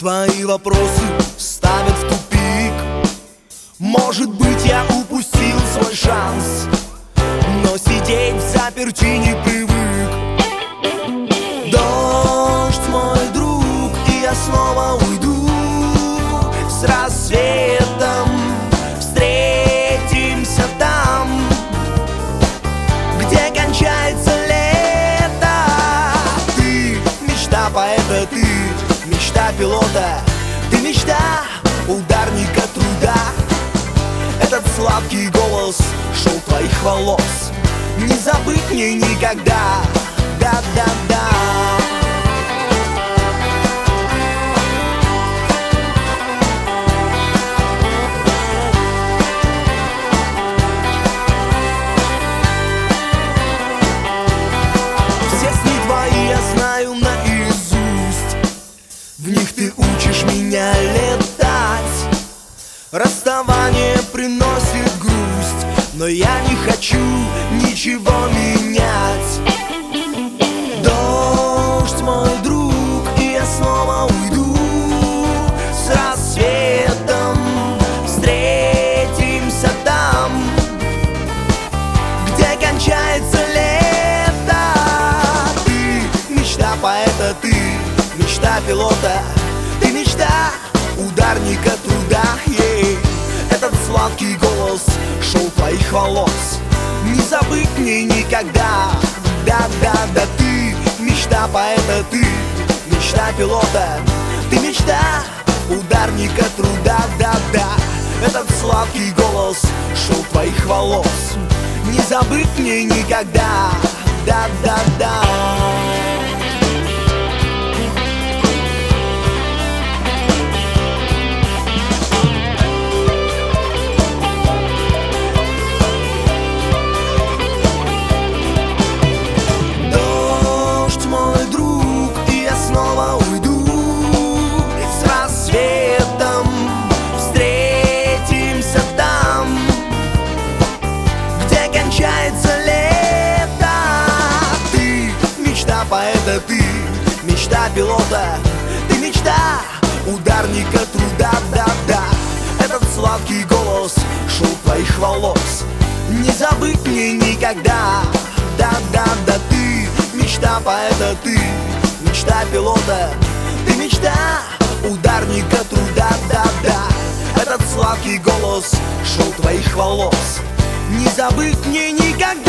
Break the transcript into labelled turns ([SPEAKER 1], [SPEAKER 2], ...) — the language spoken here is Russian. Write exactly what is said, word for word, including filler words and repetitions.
[SPEAKER 1] твои вопросы ставят в тупик. Может быть, я упустил свой шанс, но сидеть в заперти не привык. Дождь мой друг, и я снова уйду. С рассветом встретимся там, где кончается лето. Ты мечта поэта, ты мечта пилота, ты мечта ударника труда. Этот сладкий голос шел твоих волос не забыть мне никогда. Да-да-да. Все сны твои я знаю наизусть, в них ты учишь меня летать. Расставание приносит грусть, но я не хочу ничего менять. Дождь мой друг, и я снова уйду. С рассветом встретимся там, где кончается лето. Ты мечта поэта, ты мечта пилота, ты мечта ударника труда. Ей, этот сладкий голос шел твоих волос не забыть мне никогда. Да-да-да, ты мечта поэта, ты мечта пилота, ты мечта ударника труда. Да-да, этот сладкий голос шел твоих волос не забыть мне никогда. Да-да-да. Поэта, ты мечта пилота, ты мечта ударника труда. Да-да, этот сладкий голос шел твоих волос не забыть мне никогда. Да-да-да, ты мечта поэта, ты мечта пилота, ты мечта ударника труда. Да-да, этот сладкий голос шел твоих волос не забыть мне никогда.